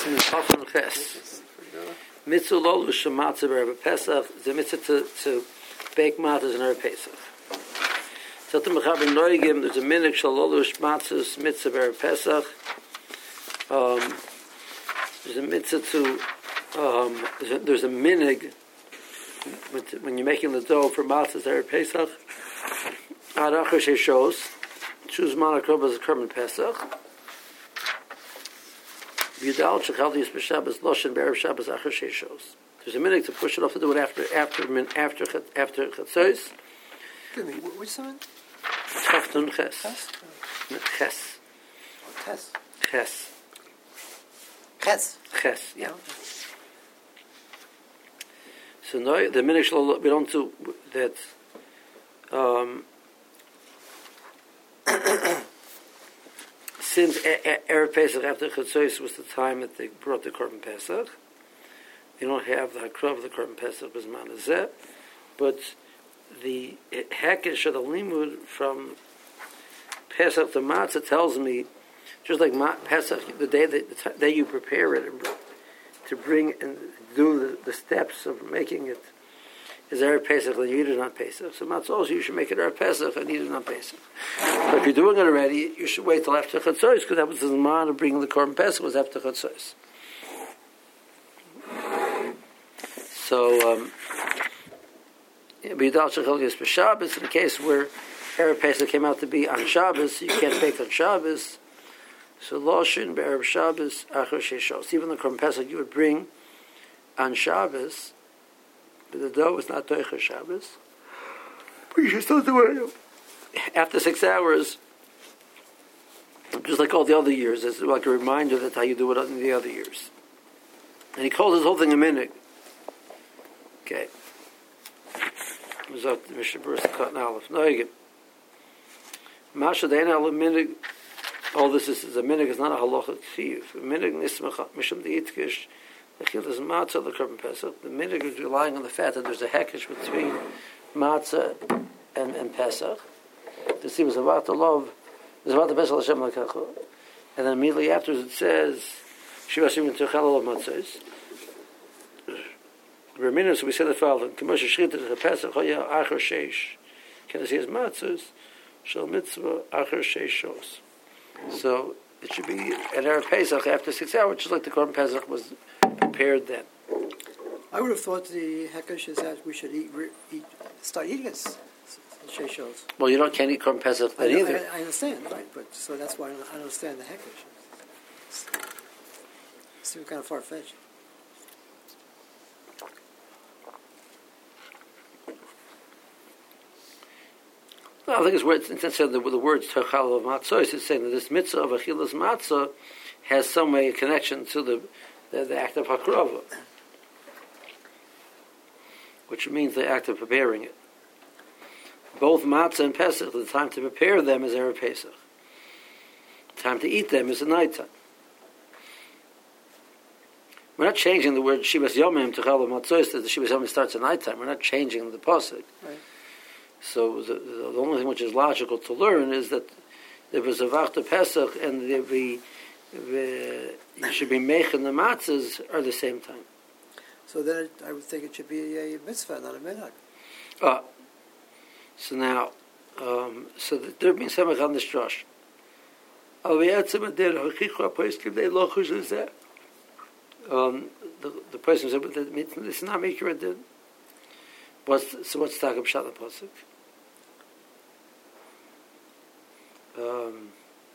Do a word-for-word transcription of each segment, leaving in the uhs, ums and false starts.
in Chafon Ches. Mitzvah lolu shematzah b'Erev Pesach is a mitzvah to, to bake matzahs in Erev Pesach. So to Mechaber Noigim, there's a minig shalolu shematzahs mitzvah b'Erev Pesach. Um, there's a mitzvah to, um, there's a, there's a minig when you're making the dough for matzahs Erev Pesach. Arachah sheshos, choose manakrob as a korban Pesach. Yudal Shechaldi is b'Shabbos Loshen b'Erev Shabbos Achar Sheishos. There's a minute to push it off to do it after after after after Chatzos. Give me which sign? Chaftun Ches. Ches. Ches. Ches. Ches. Ches. Yeah. So now the minute shall be on to that. Um, Since Erev Pesach after Chatzos was the time that they brought the Korban Pesach, they don't have the Hakrav of the Korban Pesach was Manazeh, but the Hekesh or the Limud from Pesach to Matzah tells me, just like Pesach, the day that the day you prepare it and to bring and do the, the steps of making it is Erev Pesach, and you eat it on Pesach. So Matzah also, you should make it Erev Pesach and eat it on Pesach. But if you're doing it already, you should wait till after Chatzos, because that was the man of bringing the Korban Pesach was after Chatzos. So, um, B'Yidal Shechel Yis B'Shabbos, in the case where Erev Pesach came out to be on Shabbos, you can't bake on Shabbos. So Loshin B'Erev Shabbos Achar Sheishos. Even the Korban Pesach you would bring on Shabbos, but the dough is not Toicha Shabbos. But you should still do it after six hours, just like all the other years. It's like a reminder that's how you do it in the other years. And he calls this whole thing a minhag. Okay. Zot Mishnah Berurah Kat Aleph Noigim. Masha Dein Aleph minhag. All this is, is a minhag. It's not a halacha k'chiv. A minhag nismach mishum deitkish. The Chilas Matzah, the Korban Pesach, the minhag is relying on the fact that there's a hekesh between Matzah and, and Pesach. To see what's about the love, it's about the Pesach Hashem Lakachu. And then immediately afterwards it says, Shiva Shimon Tuchel of Matzahs. Reminus, we said the following, K'moshe Shchita, the Pesach, Hoya Achar Sheish. Can I see his Matzahs? Shal Mitzvah Achar Sheishos. So, it should be an Erev Pesach after six hours, just like the Korban Pesach was prepared then. I would have thought the Hekesh is that we should eat, eat start eating it. Sheishos. Well, you don't can't eat Korban Pesach then I know, either. I, I understand, right? But so that's why I don't understand the Hekesh. It seems kind of far fetched. Well, I think it's where it's instead of the, the words Tochal of Matzah, it's saying that this mitzvah of Achilas Matzah has some way a connection to the the, the act of Hakrava, which means the act of preparing it. Both Matzah and Pesach, the time to prepare them is Erev Pesach. The time to eat them is at night time. We're not changing the word Shivas Yomim Tochal of Matzah, that the Shivas Yomim starts at night time. We're not changing the pasuk. Right. So the, the only thing which is logical to learn is that there was a Vachta Pesach and the, the, the you should be making the matzahs are the same time. So then it, I would think it should be a mitzvah, not a minhag. Ah, so now, um, so the, there being samach on the strush. Um, the the person said, "This is not making a din." What's so? What's talking about the pasuk? Um,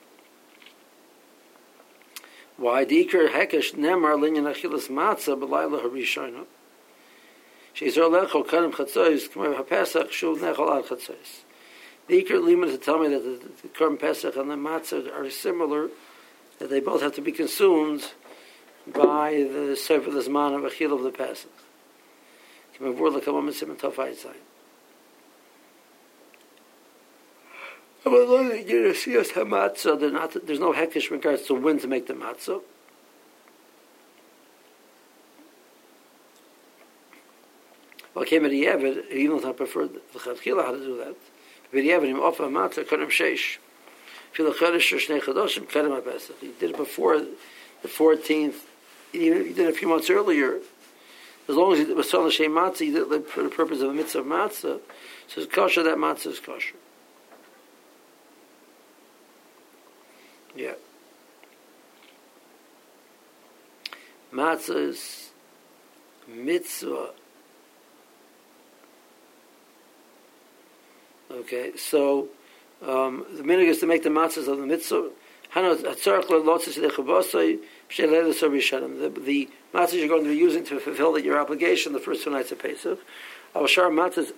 why dikar hekesh nemar linyan achilas matzah b'layla harishona? Sheizor lecho karim chatzos k'may hapesach shuv nechol ad chatzos. Dikar limit to tell me that the, the Korban Pesach and the matzah are similar, that they both have to be consumed by the sefer the zman of achil of the Pesach. K'mavur lekamam mitzim tofayit zayin. There's no hekesh in regards to when to make the matzah. Well, came at Yevid, he knows how prefer the Chachila how to do that. But Yevid him off a matzah karam sheish. Fil chadosh shnei chadoshim karam pesach. He did it before the fourteenth even if you did it a few months earlier, as long as it was selling Shem Matzah, you did it for the purpose of a mitzvah of matzah, so it's kosher, that matzah is kosher. Yeah. Matzah is mitzvah. Okay, so um, the minhag is to make the matzahs of the mitzvah. The, the matzahs you're going to be using to fulfill your obligation the first two nights of Pesach. Other matzahs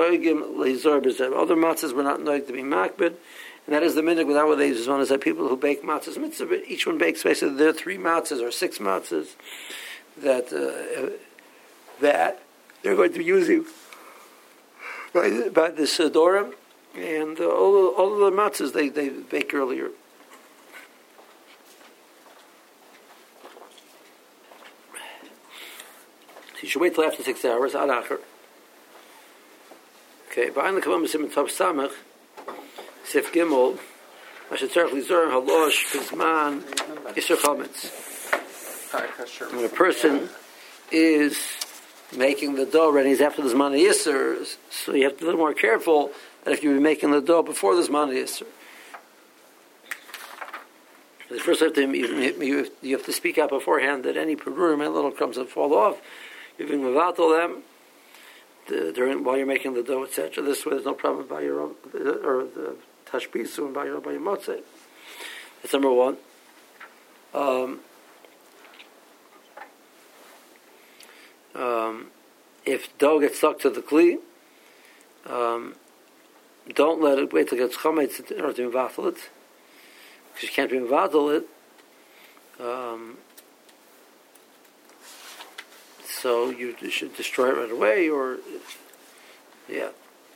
were not noig to be makbid, and that is the minhag without what they use one is that people who bake matzahs mitzvah, each one bakes basically there are three matzahs or six matzahs that uh, that they're going to be using by, by the Sidorim, and uh, all, all of the matzahs they, they bake earlier. So you should wait till after six hours, ad acher. Okay, behind the Kavam B'Sim Tav Samach, Sif Gimel, Masha Tzarech Lizor Halosh Bizman Yisur Chametz. When a person is making the dough ready, he's after the Zman Yisur, so you have to be a little more careful that if you're making the dough before the Zman Yisur. First, you have, to, you, you have to speak out beforehand that any perurim and little crumbs that fall off, you can mevatel them the, during while you're making the dough, et cetera. This way, there's no problem by your own, or the tashbisu and by your by your motzei. That's number one. Um, um, if dough gets stuck to the kli, um, don't let it wait till it gets chametz in order to mevatel it, because you can't be mevatel it. Um, So you should destroy it right away, or yeah.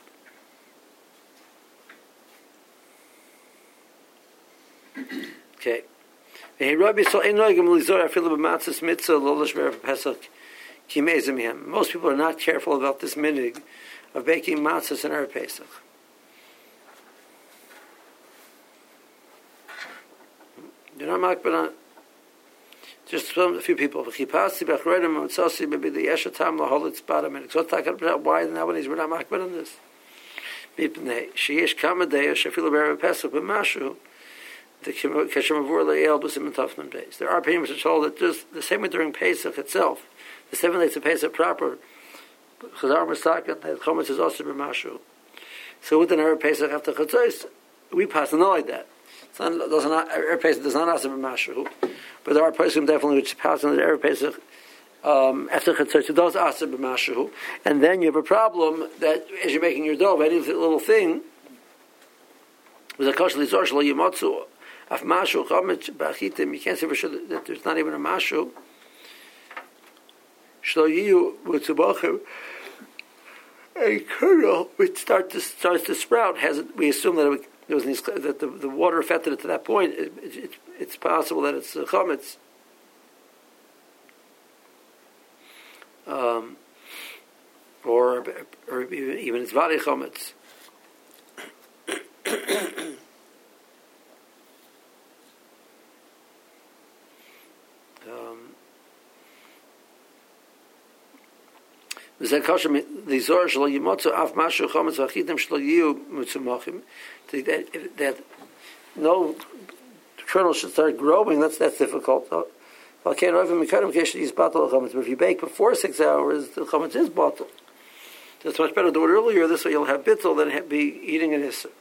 Okay. Most people are not careful about this minhag of baking matzahs in Erev Pesach. You're not makbid on. Just a few people. So what's talking about why nowadays we're not makbid on this? There are opinions which hold that just the same way during Pesach itself, the seven days of Pesach proper, so within our Pesach after Chatzos, we pass no like that. It's not, doesn't not, Erev Pesach does not ask for mashu, but there are person definitely which pass on the Erev Pesach um, after Chatzos who does ask for mashu, and then you have a problem that as you're making your dough, any little thing with a kosher lizor shelo yimotzu af mashu chametz b'achitim, you can't say for sure that there's not even a mashu shelo yiyu v'tzubachim. A kernel which start to, starts to sprout has it, we assume that it, it was that the, the water affected it to that point. It, it, it, it's possible that it's uh, chametz, um, or or even, even it's vadi chametz. That no kernel should start growing. That's that's difficult. But if you bake before six hours, the chametz is bottled. It's much better to do it earlier. This way, you'll have bittul than be eating an isser.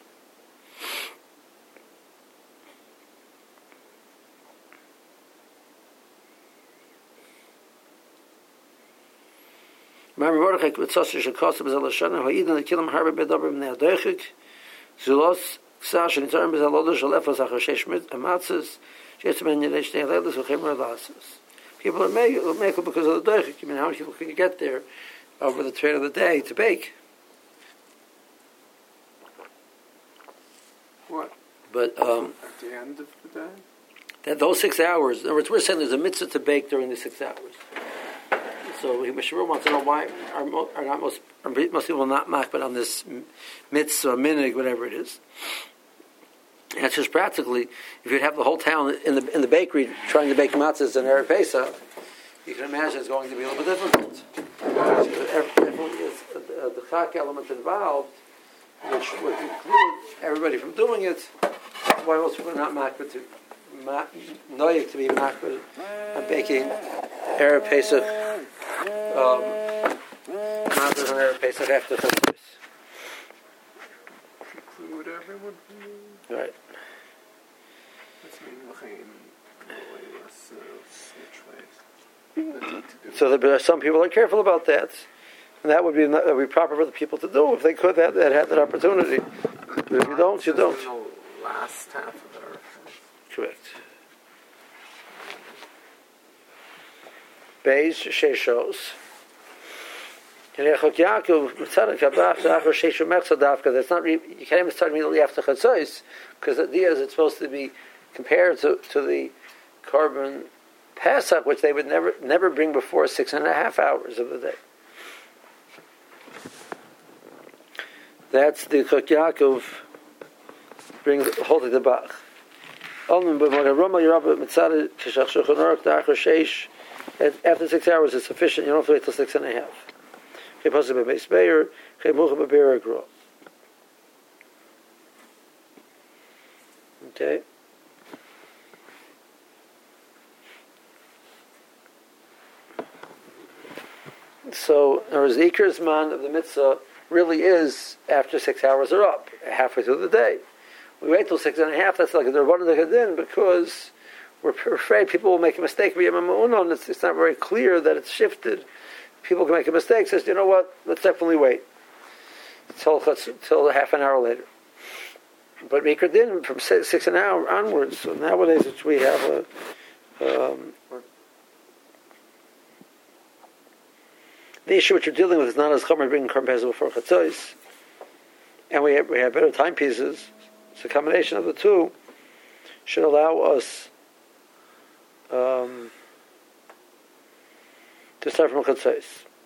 Remember, Mordechai with sausage and kosim is alashana. Ha'idin the kilim harbe bedabrim ne'adoichik. Zulos ksash and itzarm is alodosh alefos achashesh amatzes. Shetzmen yedesh ne'alelis v'chem radasis. People are making because of the doichik. I mean, how many people can you get there over the train of the day to bake? What? But um, at the end of the day, that those six hours. In other words, we're saying there's a mitzvah to bake during the six hours. So Mishnah wants to know why are, are not most are most people not makbid on this mitzvah, minig, whatever it is. And it's just practically, if you'd have the whole town in the in the bakery trying to bake matzahs in Erev Pesach, you can imagine it's going to be a little bit difficult. Everyone is uh, the chak element involved, which would preclude everybody from doing it. Why else we're not makbid to noyik to be makbid and baking Erev Pesach, um, matzahs on Erev Pesach after Chatzos. Preclude everyone from doing it? Right. That's mean l'chaim. Let's switch ways. So there are some people are careful about that, and that would be that would be proper for the people to do if they could have that had that opportunity. But if you don't, you don't. The last half of our Correct. Beis sheshos. That's not re- you can't even start immediately after chatzos because the idea is it's supposed to be compared to, to the carbon Pesach, which they would never never bring before six and a half hours of the day. That's the Chok Yaakov brings holding the Bach. After six hours is sufficient. You don't have to wait till six and a half. Okay. So, the Iker's man of the mitzvah really is after six hours are up, halfway through the day. We wait till six and a half, that's like a Dervana de Gadin, because we're afraid people will make a mistake. It's, it's not very clear that it's shifted. People can make a mistake, says, you know what, let's definitely wait till, till half an hour later. But Mikra Din, from six an hour onwards, so nowadays it's, we have a... Um, the issue which you're dealing with is not as chomer bringing Korban Pesach before Chatzos, and we have, we have better timepieces. So a combination of the two should allow us um, to start from Chatzos.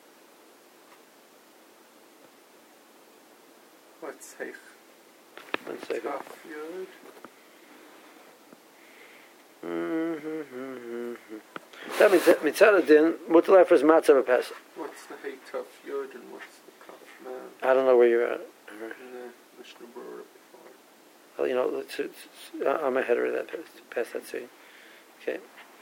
What's Heich? One second. Tough Yud. Mm-hmm. That means that Mitzad Adin, Mutalef is Matzah Pesach. What's the Heich Tough Yud and what's the Kaf Man? I don't know where you're at. In the Mishnah Berurah before. Well, you know, it's, it's, I'm ahead of that, past that scene. Okay.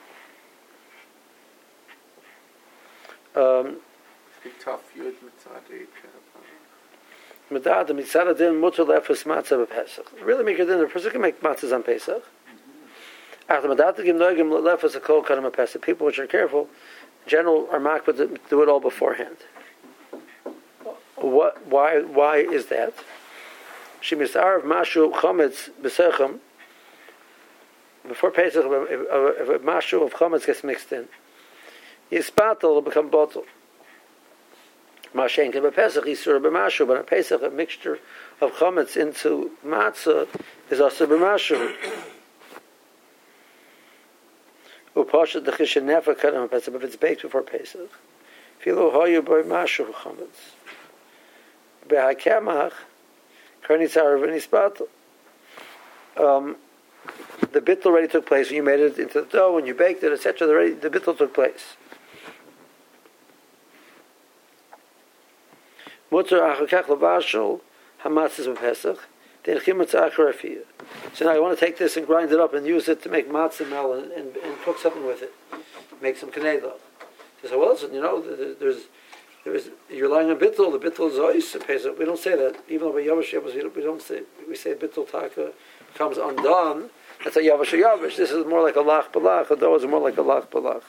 Um, Heich Tough Yud Mitzad Eid Kaf. Medad the Mitzad Adin Mutalef is Matzah Pesach. Really make it in. The person can make matzahs on Pesach. After Medad the Gimnoigim Lef is a Kol Kadam Pesach. People which are careful, in general, are makbid to do it all beforehand. What? Why? Why is that? She misarv mashu chometz b'sechem. Before Pesach, if, if, if a mashu of chometz gets mixed in, yispatel will become bottle. Mashen can be Pesach yisur b'mashu, but a Pesach, a mixture of chometz into matzah is also b'mashu. Upashat the chishen nefer kadam Pesach, if it's baked before Pesach. Filo hoyu boy mashu chometz. Behakamach. Um, the bittul already took place when you made it into the dough, when you baked it, et cetera. The, the bittul took place. So now you want to take this and grind it up and use it to make matzah mel and, and, and cook something with it. Make some kaneda. So well, listen, you know, there's There's, you're lying on bittul. The bittul is ois. We don't say that. Even though by Yavash Yavish, we don't say. We say bittul taka comes undone. That's a Yavash Yavish. This is more like a lach balach. The dough is more like a lach balach.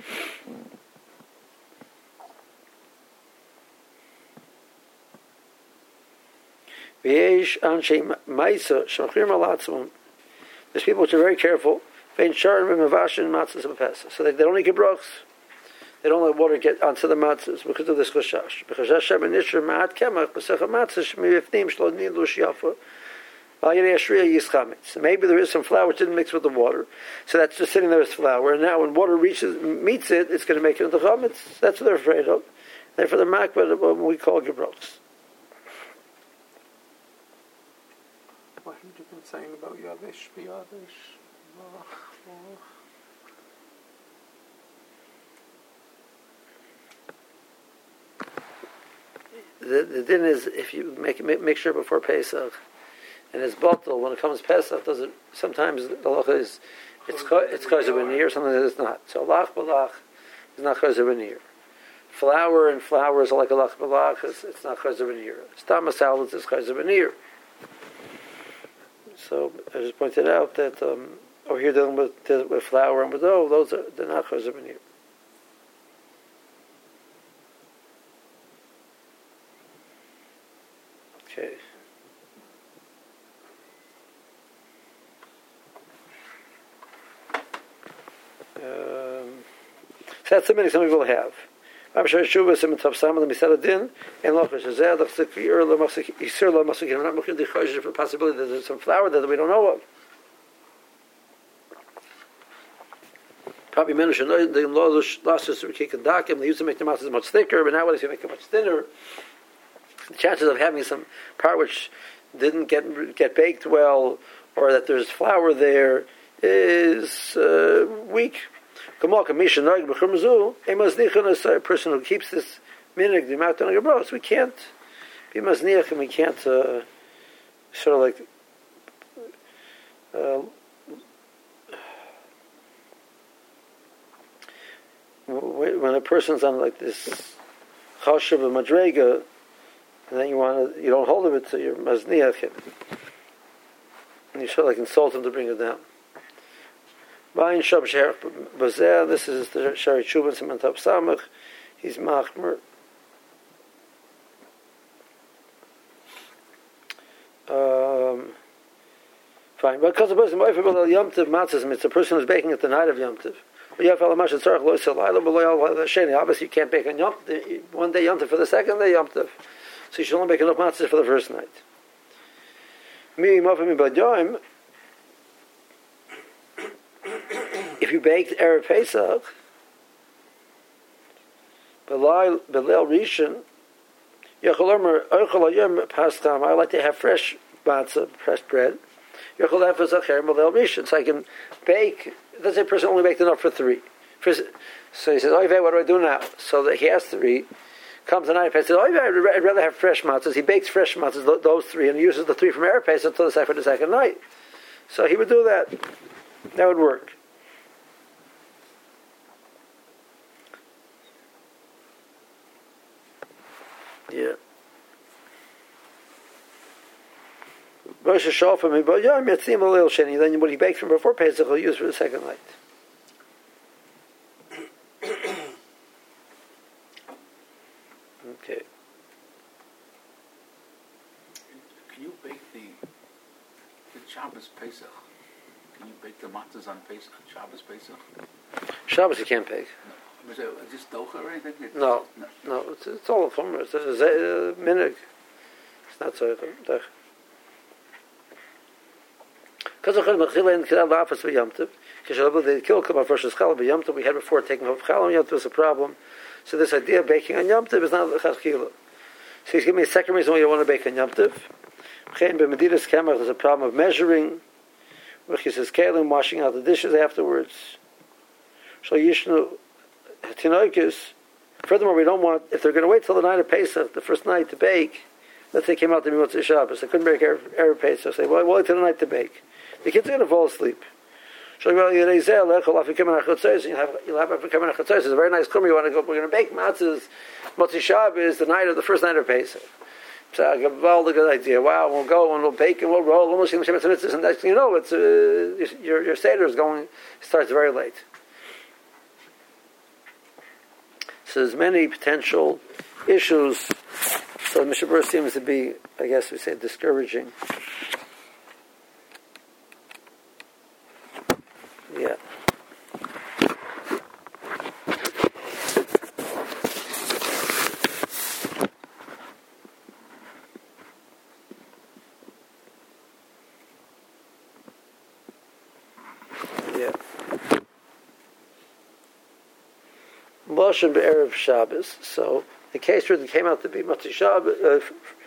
V'yesh anshe ma'isa shmachrim alatzmon. There's people which are very careful. Vein sharim v'mavashin matzahs b'pesach. So they, they don't eat gebrachs. They don't let water get onto the matzahs because of this chashash. Because Hashem inishur ma'at kemach b'secha matzah shmiyifnim shlo nilu shiafa. So maybe there is some flour which didn't mix with the water, so that's just sitting there as flour. And now when water reaches meets it, it's going to make it into chametz. That's what they're afraid of. Therefore, they're makbid what we call gebroks. What have you been saying about Yavish b'Yavish? the, the din is if you make make, make sure before Pesach, and it's bottle when it comes Pesach, does it sometimes the halacha is it's it's chazer b'nir, sometimes it's not. So lach b'lach is not chazer b'nir. Flour and flowers are like a lach b'lach. It's, it's not chazer b'nir. Stama salads is chazer b'nir. So I just pointed out that um, over here dealing with with flour and with dough, those are they're not chazer b'nir. Okay. Um, so that's the minute some people have. I'm sure Shuvah some top some of them said din and loch is there the secure the masik isir the masik and not looking the khaj for possibility that there's some flour that we don't know of. Probably mentioned the law last is kick and dakim they used to make the matzahs much thicker, but now when they make it much thinner, the chances of having some part which didn't get get baked well or that there's flour there is uh, weak. A person who keeps this minig the mouth on your bros, we can't be mazniach and we can't uh, sort of like uh, when a person's on like this chashuv of madrega, and then you want to you don't hold of it to your mazniach and you sort of like insult him to bring it down. This is the Shari Chubin Simantap Samach. He's Machmer. Um, fine. Because the person Yom Tov matzahs, it's a person who's baking at the night of Yom Tov. Obviously, you can't bake on Yom Tov. One day Yom Tov for the second day Yom Tov. So you should only bake enough matzahs for the first night. If you baked Erev Pesach, Belal Rishon, I like to have fresh matzah, fresh bread. So I can bake. Let's say a person only baked enough for three. So he says, "Oh, what do I do now?" So that he has three. Comes the night Pesach, says, "Oh, I'd rather have fresh matzahs." He bakes fresh matzahs, those three, and he uses the three from Erev Pesach until the second for the second night. So he would do that. That would work. Yeah. Rosh Hashanah, but yeah, Mitzim a little sheni. Then what he baked from before Pesach, he'll use for the second night. Okay. Can you bake the the Shabbos Pesach? Can you bake the matzahs on Pesach, Shabbos Pesach? Shabbos you can't bake. No. Was it just docha or anything? It, no, no, no, it's, it's all a chomer. It's a, a, a minig. It's not so. Because of Chilin Kidal the office of Yom Tov, because they kill Kabbalah versus Challah by Yom Tov. We had before taking off Challah Yom Tov was a problem. So this idea of baking on Yom Tov is not Chachila. So he's giving me a second reason why you want to bake on Yom Tov. Chen b'medidas kemach, there's a problem of measuring. He says kelim, washing out the dishes afterwards. So Yishnu. Furthermore, we don't want, if they're going to wait till the night of Pesach, the first night to bake, let's say they came out to Motzei Shabbos, they couldn't bake Erev Pesach, say, well, we'll wait till the night to bake. The kids are going to fall asleep. So you'll have you'll have Afikamin HaChatzos. It's a very nice kummer. You want to go, we're going to bake matzahs, Motzei Shabbos, the night of the first night of Pesach. So I give all the good idea. Wow, we'll go and we'll bake and we'll roll, almost and next thing you know, it's, uh, your, your Seder is going, starts very late. So there's many potential issues. So the Mishabur seems to be, I guess we say, discouraging. Yeah. Yeah. Moshe B'Erev Shabbos. So the case where it came out to be Motzei Shabbos, uh,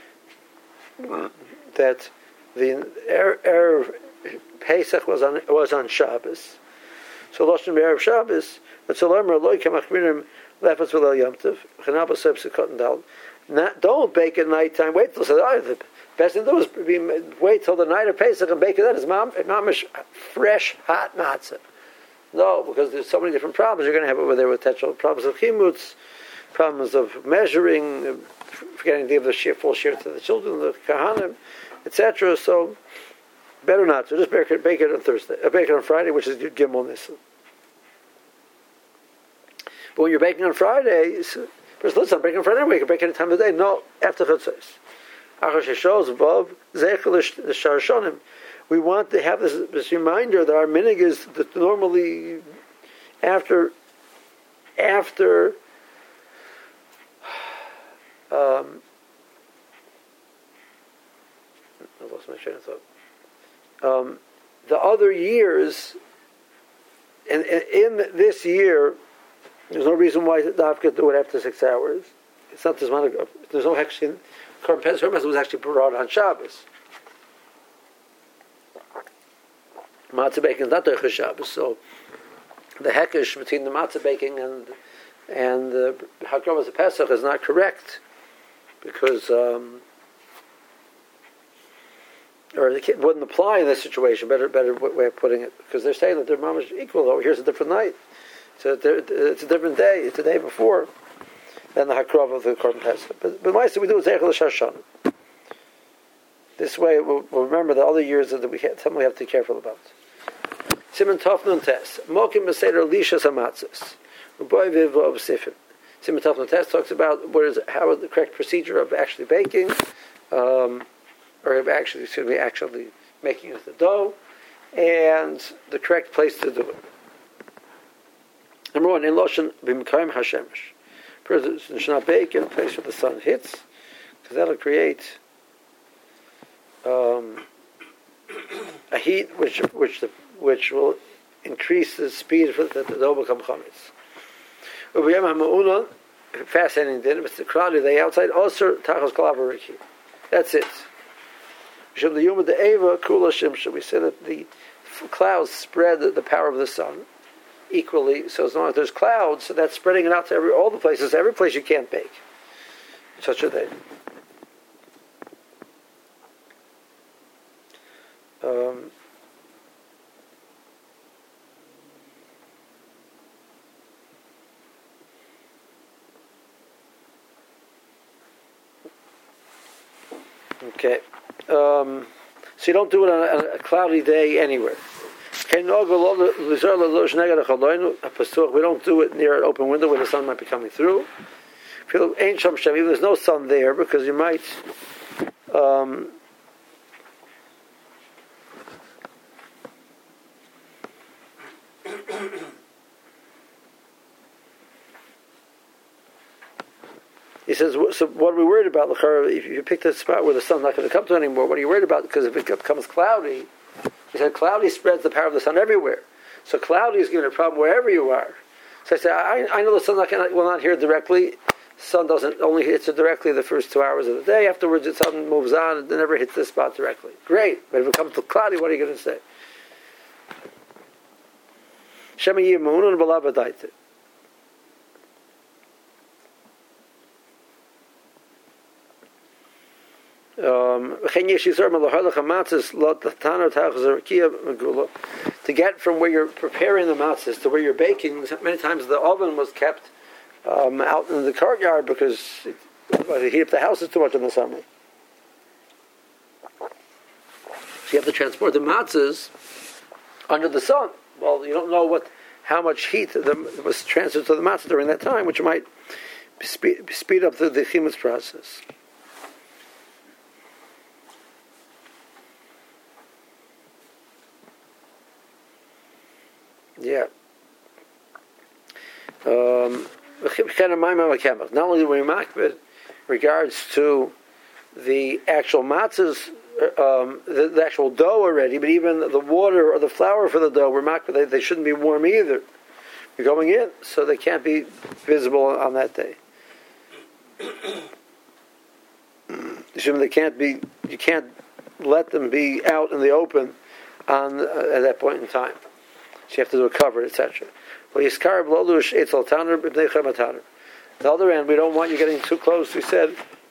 that the Erev Pesach was on was on Shabbos. So Loshen B'Erev Shabbos, but Salomer Loi Kamachmirim Lefetz V'Lel Yom Tov Chanabos Seb Sekot and Dal. Not, don't bake at nighttime. Wait till so, oh, the best thing to do is be, wait till the night of Pesach and bake it. That is mamish fresh, hot matzah. No, because there's so many different problems you're going to have over there with tetrol. Problems of chimutz, problems of measuring, forgetting to give the share, full share to the children, the kahanim, et cetera. So better not. So just bake it, bake it on Thursday, uh, bake it on Friday, which is Yud Gimel Nisan. But when you're baking on Friday, first listen, I'm baking on Friday, we can bake any time of the day. No, after Chatzos. We want to have this, this reminder that our minig is that normally after after um, I lost my train of thought. Um, the other years, and, and in this year, there's no reason why the Dafka do it after six hours. It's not this amount of, there's no actually, Korban Pesach was actually brought on Shabbos. Matzah baking is not Doicha Shabbos, so the hekesh between the matzah baking and and the Hakrovas of Pesach is not correct, because um, or it wouldn't apply in this situation. Better, better way of putting it, because they're saying that they're mamash equal. Oh, here's a different night. So it's a different day. It's a day before than the Hakrov of the Korban Pesach. But but why do we do it Zeichel Shashana? This way, we'll, we'll remember the other years that we have, something we have to be careful about. Simon Tofnun Test. Mokim Beseder Lishas Hamatzos. Uboy Viv of Sifim. Simon Tofnun Test talks about what is how is the correct procedure of actually baking, um, or of actually, excuse me, actually making the dough, and the correct place to do it. Number one, in Loshen B'Mekayim Hashemesh. Person should not bake in a place where the sun hits, because that'll create um, a heat which which the which will increase the speed for the, the dough become chametz. Ubiyam ha'ma'unon, fascinating din, but the cloudy day outside, also tachos kalavariki. That's it. Shem the yom the eva kula shimsha. We say that the clouds spread the, the power of the sun equally. So as long as there's clouds, so that's spreading it out to every all the places, every place you can't bake. Such a day. Um, okay. Um, so you don't do it on a, on a cloudy day anywhere. We don't do it near an open window where the sun might be coming through. Even there's no sun there, because you might um, he says, so what are we worried about? If you pick the spot where the sun's not going to come to anymore, what are you worried about? Because if it becomes cloudy, he said cloudy spreads the power of the sun everywhere. So cloudy is giving a problem wherever you are. So I said, I, I know the sun not gonna, will not hear directly. Sun doesn't only hits it directly the first two hours of the day. Afterwards, the sun moves on and it never hits this spot directly. Great, but if it comes to cloudy, what are you going to say? Shema Yimun and Balabadaita. Um, to get from where you're preparing the matzahs to where you're baking, many times the oven was kept um, out in the courtyard because it, the heat of the house is too much in the summer. So you have to transport the matzahs under the sun. Well, you don't know what how much heat the, was transferred to the matzah during that time, which might speed, speed up the, the chimutz process. Yeah. Um, not only do we makbid regards to the actual matzahs, um, the, the actual dough already, but even the water or the flour for the dough, we're makbid, they, they shouldn't be warm either. You're going in, so they can't be visible on that day. They can't be. You can't let them be out in the open on uh, at that point in time. So you have to do a cover, et cetera. The other end, we don't want you getting too close. We said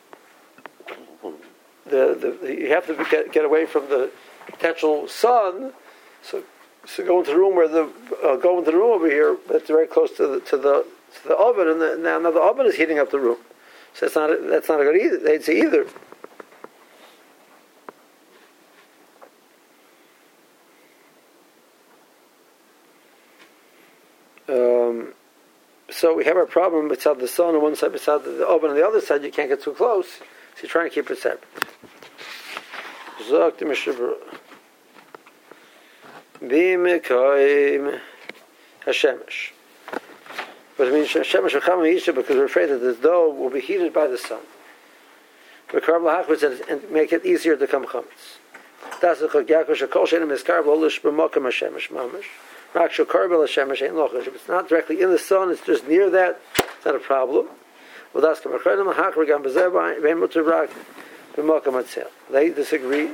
the, the you have to get get away from the potential sun. So so go into the room where the uh, go into the room over here, but it's very close to the to the to the oven, and the, now, now the oven is heating up the room. So that's not a, that's not a good either. They'd say either. Um, so we have our problem beside the sun on one side, beside the oven on the other side. You can't get too close, so you're trying to keep it separate. Zok the Mishabur. B'mikoim Hashemesh. But it means Hashemesh V'chama Yisha because we're afraid that the dough will be heated by the sun. V'karb l'hachmitz and make it easier to come chametz. Das is Chok Yaakov Shekol Sheinem Eskarb L'olish B'mokim Hashemesh Mamash. If it's not directly in the sun, it's just near that, it's not a problem. They disagree.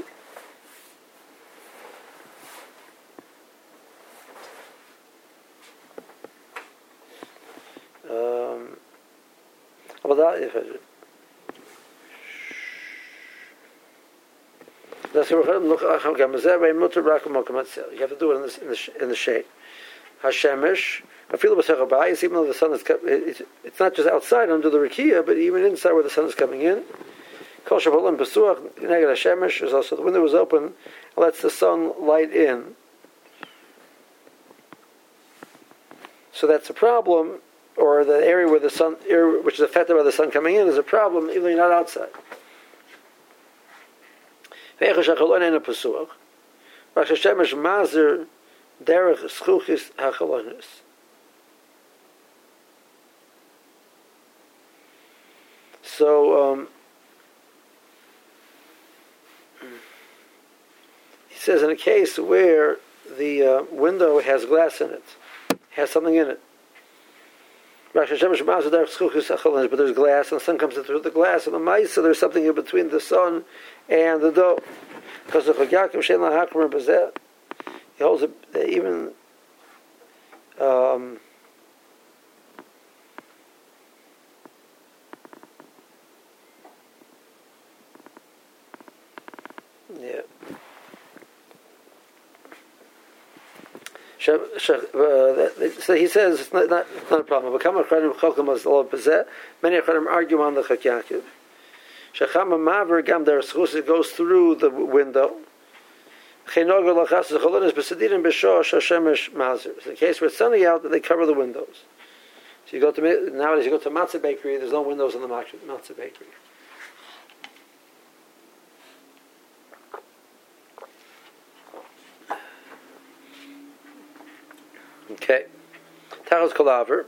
Um, You have to do it in the, in the, in the shade. Hashemesh, even though the sun is it's, it's not just outside under the Rikiya, but even inside where the sun is coming in. Kol Shabalim Pesuach, Neged Hashemesh, is also the window is open, and lets the sun light in. So that's a problem, or the area where the sun, area which is affected by the sun coming in, is a problem, even though you're not outside. So um, he says in a case where the uh, window has glass in it, has something in it. But there's glass, and the sun comes in through the glass, and the mice, so there's something in between the sun and the dough. Because the Chagyakim Shein LaHakmer B'zeh, he holds it, even um, yeah. So he says it's not, not, not a problem. Many Achadim argue on the Chagyakim. Shechama Maver Gam Der Schus, it goes through the window. It's the case where it's sunny out that they cover the windows. So you go to nowadays you go to Matzah Bakery. There's no windows in the Matzah Bakery. Okay, Tachos Kolaver.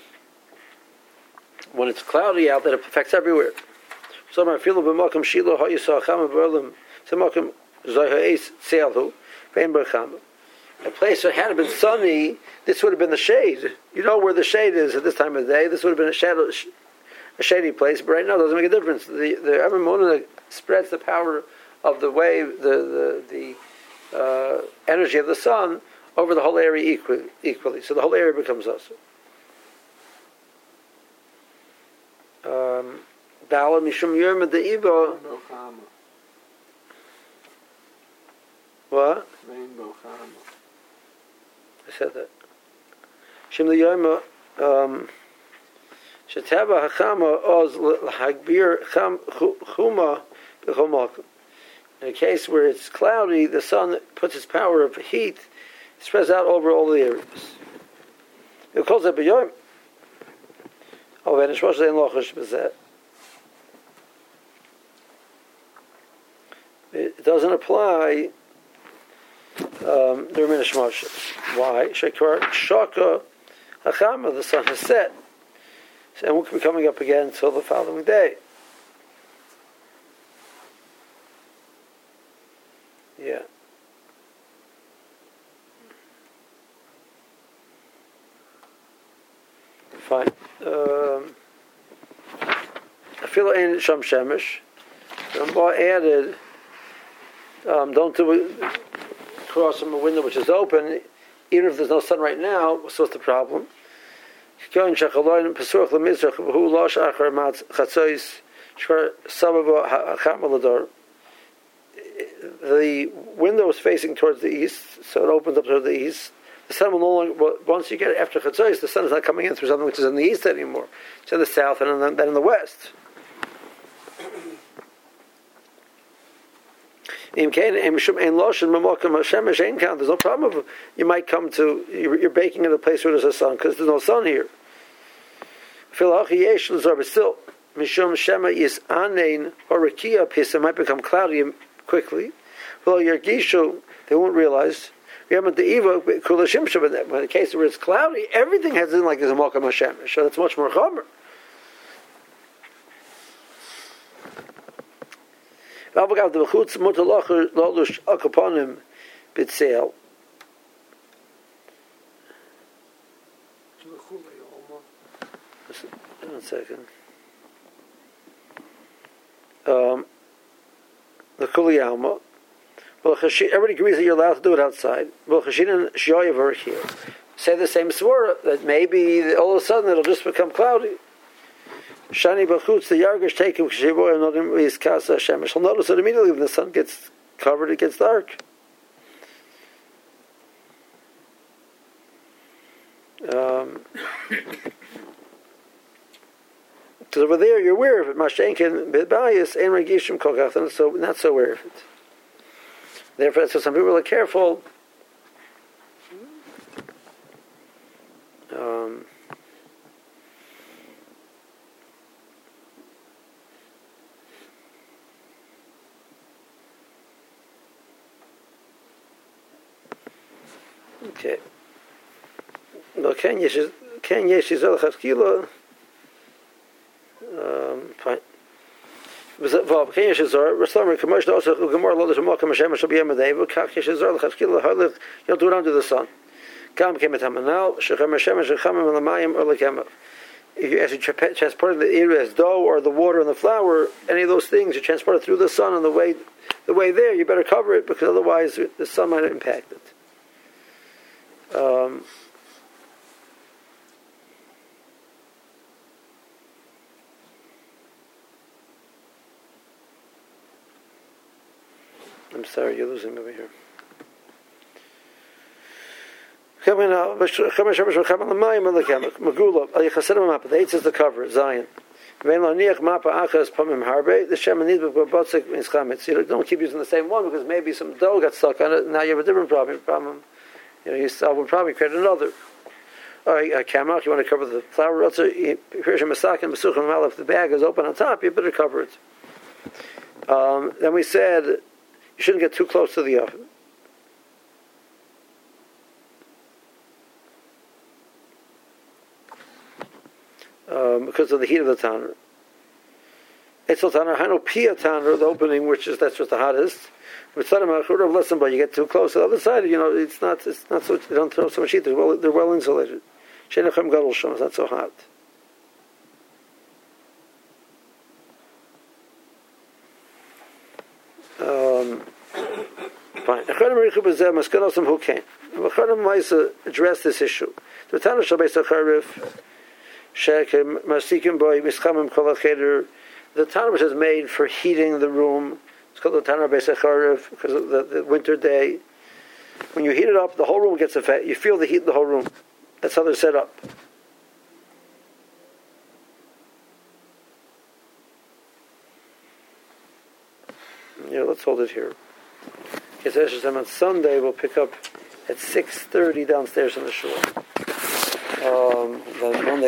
When it's cloudy out, that affects everywhere. So my feel b'makom shilo ha'yisah chama b'olam. So makom zoyha'es tzeilhu ve'en b'chama. A place that had been sunny, this would have been the shade. You know where the shade is at this time of the day. This would have been a shadow, a shady place. But right now, it doesn't make a difference. The the Eremonah spreads the power of the wave, the the the uh, energy of the sun over the whole area equally. Equally, so the whole area becomes also. Um, Dala Mishum Yom De'iba. What? I said that. Shim the Yom Shetaba Hachama Oz Hagbir Chuma B'Chomakim. In a case where it's cloudy, the sun puts its power of heat, spreads out over all the areas. It calls it B'Yom. Oh, and it's Rosh Lochash B'Zeh. It doesn't apply um, during Minish Moshe. Why? Shekar Shaka Hachama, the sun has set. So, and won't be coming up again until the following day. Yeah. Fine. Um, I feel in Sham Shemesh. Rambam added, um, don't do it across from a window which is open, even if there's no sun right now. So what's the problem? Going Shachaloin Pesuach LeMizrach Who Losh Achar Matz Chatzois Shvar Sababa Hacham Alador. the window is facing towards the east, so it opens up toward the east. The sun will no longer, well, once you get after Chatzos, the sun is not coming in through something which is in the east anymore. It's in the south and then in the west. There's no problem of, you might come to, you're baking in a place where there's a sun, because there's no sun here. But still, Mishum Shema is Anein or Rakia Pisa might become cloudy quickly. Well, your Gishu, they won't realize. When the case where it's cloudy, everything has in like there's a Malkam Hashem. So that's much more Chomer. Avagav the Bechutz Mutalacher Lolush Akaponim Bitzel. One second. Um, the Kuli Alma. Well, everybody agrees that you're allowed to do it outside. Well, Chashin Shoyev over here say the same swara that maybe all of a sudden it'll just become cloudy. Shani Bachutz, the Yargish take him, his Kasa Shemesh. He'll notice that immediately when the sun gets covered, it gets dark. Um, because over there you're aware of it. Mashenkin Bidbayis and Regishim Kokach, and so not so aware of it. Therefore, so some people are careful. Um, okay. No, Ken Yesh Ken Yesh Yisrael Chafkila. Um, fine. Well, Ken Yesh Yisrael. Rastamer commercial also Gemara Lo L'Shem Malkam Hashem Shal B'Yem Adei. V'Kach Yesh Yisrael Chafkila Harlech. You'll do it under the sun. Kam Kemet Hamanal Shechem Hashem Shechem Malamayim or Lekemav. If you as you transport the either as dough or the water and the flour, any of those things you transport it through the sun on the way, the way there, you better cover it because otherwise the sun might impact it. Um, I'm sorry, you're losing me over here. The eight is the cover, Zion. The You don't keep using the same one because maybe some dough got stuck on it and now you have a different problem. problem. You know, you will probably create another. Or a kamach, you want to cover the flour. If the bag is open on top, you better cover it. Um, then we said you shouldn't get too close to the oven. Um, because of the heat of the tanner. It's the tanner, Hano Pia tanner, the opening, which is that's what's the hottest. With Sadam Achur listen, but you get too close to the other side, you know, it's not it's not so they don't throw so much heat, they're well they're well insulated. Shenachem Gadol Shom, it's not so hot. Um fine. Achadim Richu Bezeh, Maskanosam who came. Achadim Maisa addressed this issue. The Tanner Shabbat Acharif. The tanner which is made for heating the room, it's called the tanner beisacharev because of the, the winter day. When you heat it up, the whole room gets affected. You feel the heat in the whole room. That's how they're set up. Yeah, let's hold it here. Okay, so on Sunday we'll pick up at six thirty downstairs on the shore. Um, then Monday.